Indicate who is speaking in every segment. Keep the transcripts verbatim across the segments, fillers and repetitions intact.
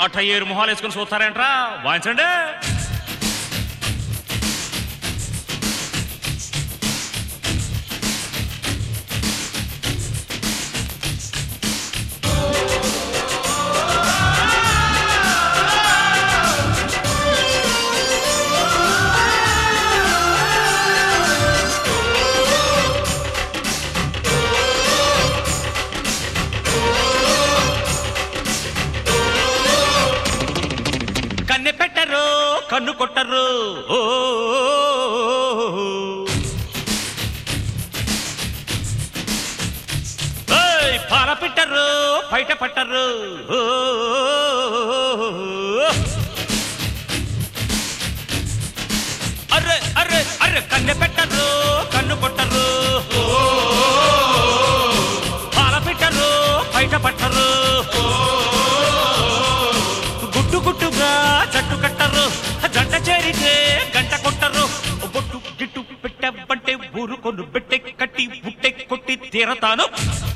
Speaker 1: అట్ట ఏరు మొహాలు వేసుకుని చూస్తారేంట్రా వాయించండి. కన్నె పెట్టరు కన్ను కొట్టరు ఓ పాల పెట్టరు బయట పట్టరు ఓ అర్రే అర్రే అర్రే కన్నె పెట్టరు కన్ను కొట్టరు పాల పెట్టరు బయట పట్టరు గుట్టు గుట్టుగా జట్టు కట్టరు జంట చేరితే గంట కొట్టరు బొట్టు గిట్టు పెట్టబంటే ఊరుకొను పెట్టె కట్టి బుట్టె కొట్టి తీరతాను.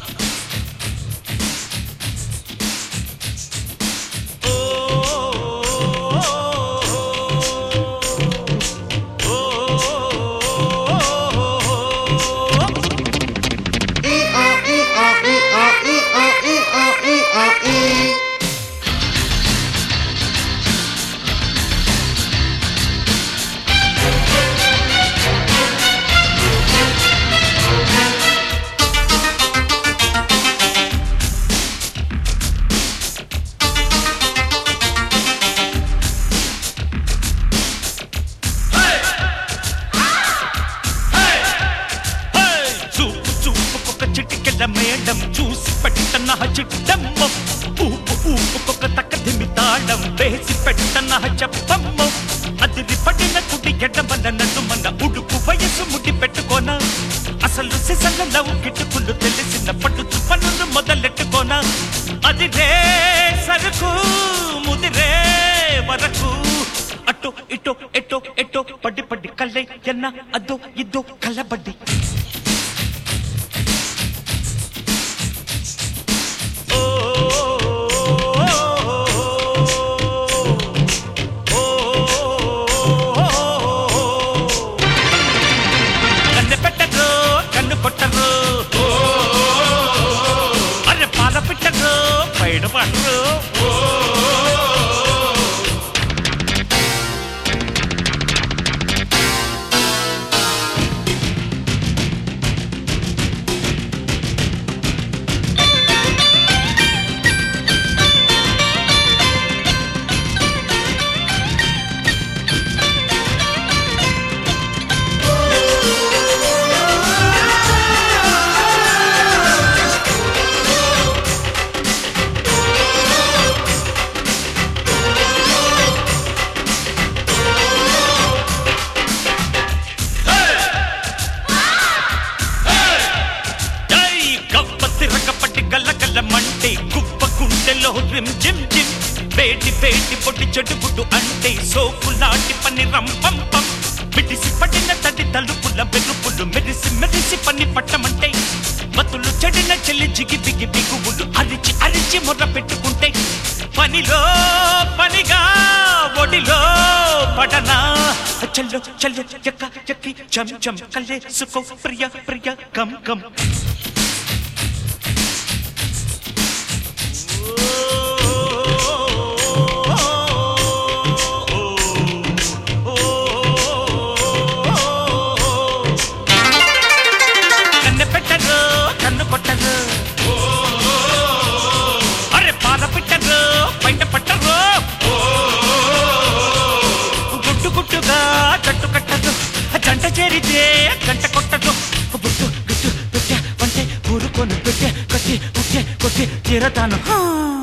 Speaker 1: మేడం చూసి పెట్టన చిట్టమ్మ ఊపు ఊపుకొక తక్కదిమి తాళం వేసి పెట్టన చెప్పమ్మ అదిరి పడిన కుడి ఎడమన నన్ను మన ఉడుకు వయసు ముడి పెట్టుకోనా అసలు సిసల లవ్ కిట్టుకులు తెలిసిన పట్టు పనులు మొదలెట్టుకోనా అది రే సరుకు ముదిరే వరకు అటో ఇటో ఎటో ఎటో పడి పడి కళ్ళై ఎన్న అదో ఇదో కలబడ్డి మంటే కుప్ప కుండెలో రిమ్ జిమ్ జిమ్ బేటి బేటి పొట్టి చెడుగుడు అంటే సోపు లాంటి పని రంపంపం బిడిసి పడిన తడి తలుపుల వెలుపులు మెరిసి మెరిసి పని పట్టమంటే మతులు చెడిన చెల్లి జిగి బిగి బిగువులు అరిచి అరిచి మొర్ర పెట్టుకుంటే పనిలో పనిగా ఒడిలో పడనా చల్లో చల్లో ఎక్క ఎక్కి చం చం కల్లే సుకో ప్రియ ప్రియ కం కం జంట చేరితే గంట కొట్టదు బుట్టు గిట్టు పెట్టే వంటే ఊరుకొని పెట్టే కట్టి పుట్టే కొట్టి తీరతాను.